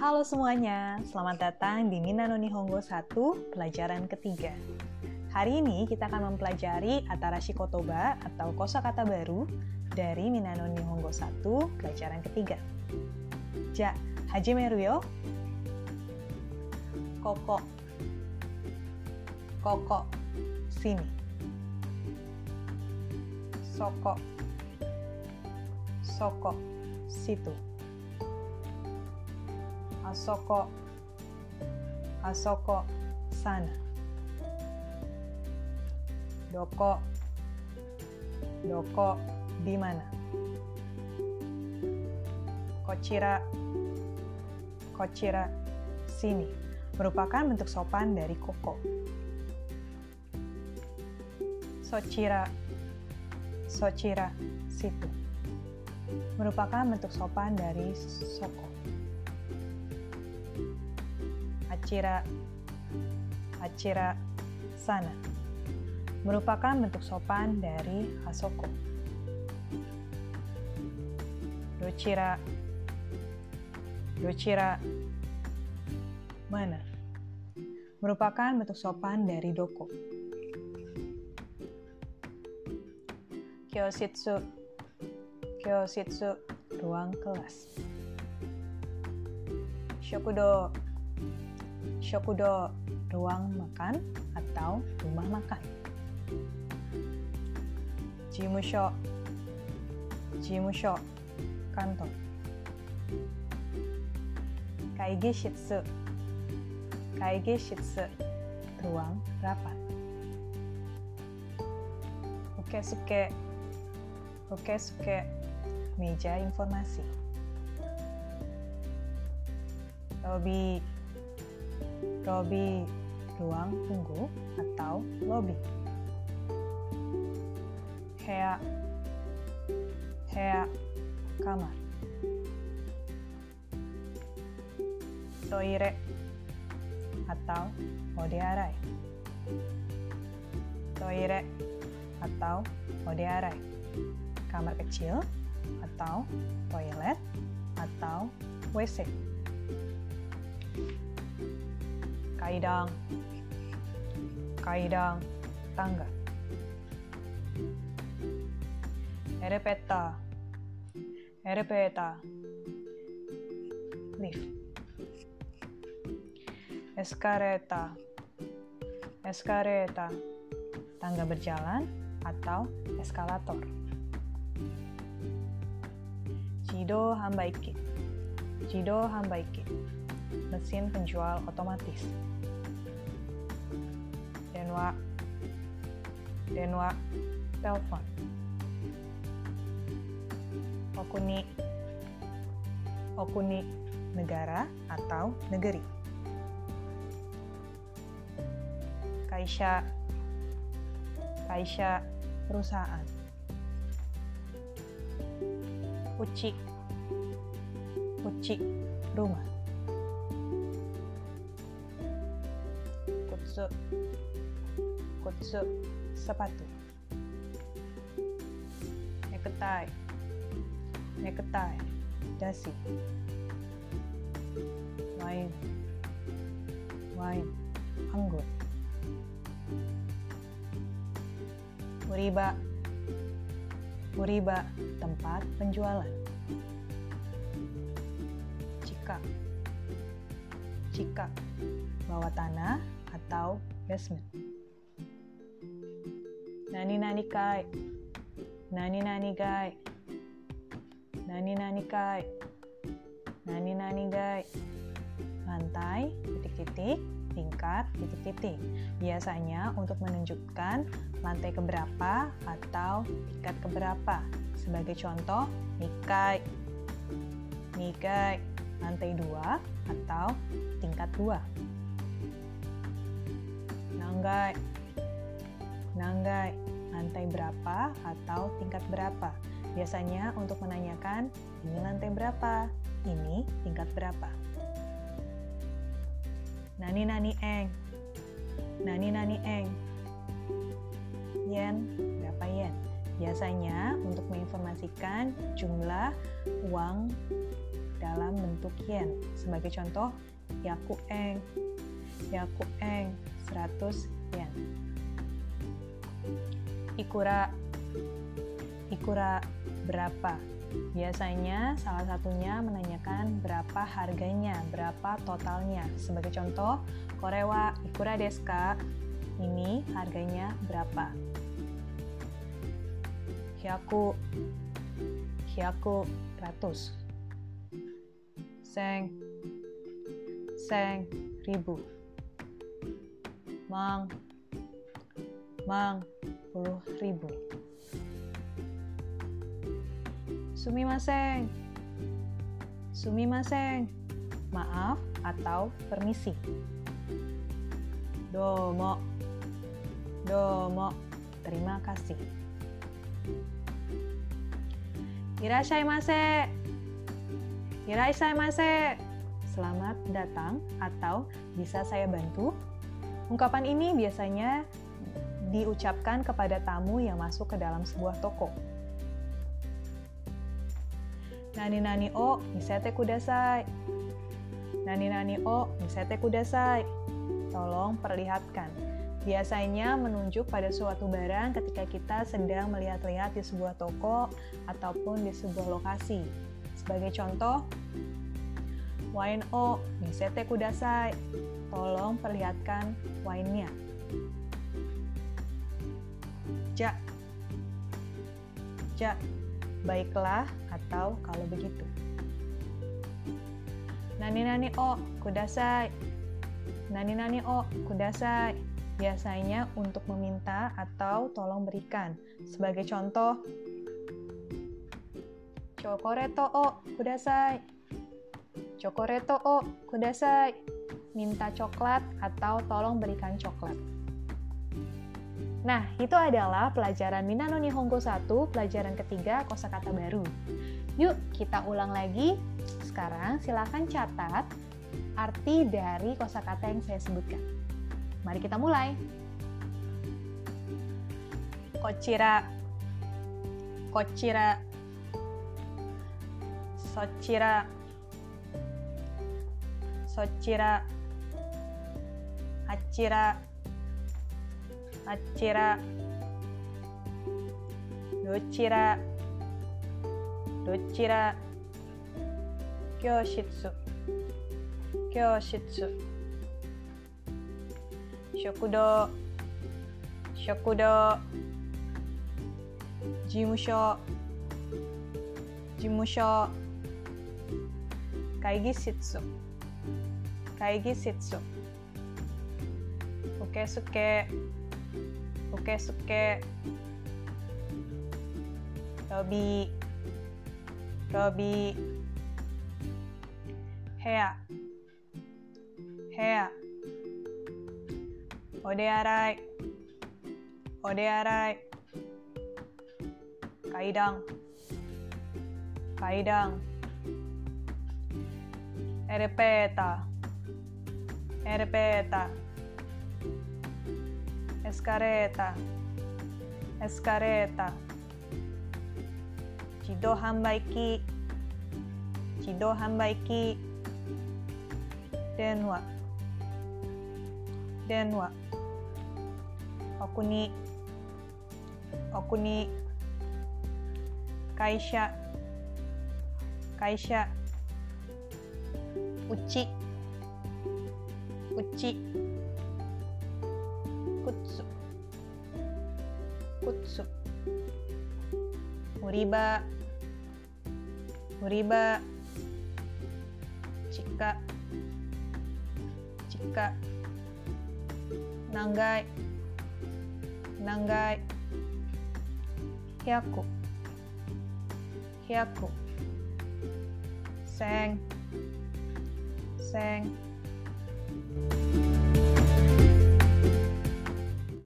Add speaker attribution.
Speaker 1: Halo semuanya, selamat datang di Minano Nihongo 1, pelajaran ketiga. Hari ini kita akan mempelajari Atarashi Kotoba atau kosakata baru dari Minano Nihongo 1, pelajaran ketiga. Ja, hajimeru yo. Koko. Koko, sini. Soko. Soko, situ. Asoko, asoko, sana. Doko, doko, di mana. Kochira, kochira, sini. Merupakan bentuk sopan dari koko. Sochira, sochira, situ. Merupakan bentuk sopan dari soko. Achira, achira, sana. Merupakan bentuk sopan dari hasoko. Dochira, dochira, mana. Merupakan bentuk sopan dari doko. Kyoshitsu, kyoshitsu, ruang kelas. Shokudo, shokudo, ruang makan atau rumah makan. Jimusho, jimusho, kantor. Kaigishitsu, kaigishitsu, ruang rapat. Ukesuke, ukesuke, meja informasi. Lobby, lobby, ruang tunggu atau lobby. Hea, hea, kamar. Toire atau ode arai. Toire atau ode arai. Kamar kecil atau toilet atau WC. Kaidang, kaidang, tangga. Erepeta, erepeta, lift. Eskaleta, eskaleta, tangga berjalan atau eskalator. Jido hanbaiki, jido hanbaiki, mesin penjual otomatis. Denwa, denwa, telepon. Okuni, okuni, negara atau negeri. Kaisha, kaisha, perusahaan. Uchi, uchi, rumah. Kutsu, kutsu, sepatu. Necktie, necktie, dasi. Wine, wine, anggur. Uriba, uriba, tempat penjualan. Cika, cika, bawah tanah atau basement. Nani-nani kai, nani-nani gai, nani-nani kai, nani-nani gai. Lantai, titik-titik, tingkat, titik-titik. Biasanya untuk menunjukkan lantai keberapa atau tingkat keberapa. Sebagai contoh, nikai, nikai, lantai 2 atau tingkat 2. Nanggai, nanggai, lantai berapa atau tingkat berapa. Biasanya untuk menanyakan, ini lantai berapa, ini tingkat berapa. Nani-nani eng, nani-nani eng. Yen, berapa yen? Biasanya untuk menginformasikan jumlah uang dalam bentuk yen. Sebagai contoh, yakueng 100 yen. Ikura berapa? Biasanya salah satunya menanyakan berapa harganya, berapa totalnya. Sebagai contoh, kore wa ikura desu ka? Ini harganya berapa? 100 100. 1000 1000. 10,000. Sumimasen. Maaf atau permisi. Domo. Terima kasih. Irashaimase. Selamat datang atau bisa saya bantu? Ungkapan ini biasanya diucapkan kepada tamu yang masuk ke dalam sebuah toko. Nani-nani o misete kudasai. Tolong perlihatkan. Biasanya menunjuk pada suatu barang ketika kita sedang melihat-lihat di sebuah toko ataupun di sebuah lokasi. Sebagai contoh, wine o misete kudasai. Tolong perlihatkan wine-nya. Ja. Baiklah atau kalau begitu. Nani-nani o kudasai. Biasanya untuk meminta atau tolong berikan. Sebagai contoh, chokoreto o kudasai. Minta coklat atau tolong berikan coklat. Nah, itu adalah pelajaran Minano Nihongo 1, pelajaran ketiga kosakata baru. Yuk, kita ulang lagi. Sekarang silakan catat arti dari kosakata yang saya sebutkan. Mari kita mulai. Kochira. Sochira. Achira. Dochira. Kyoshitsu. Shokudo. Jimusho. Kaigisitsu. Ukesuke. Robi. Heya. Odearai. Kaidang. Erepeta. Escareta. Jidou hanbaiki. Denwa. Okuni. Kaisha. Uchi. Kutsu. Uriba. Chika. Nangai. Hyaku. Seng.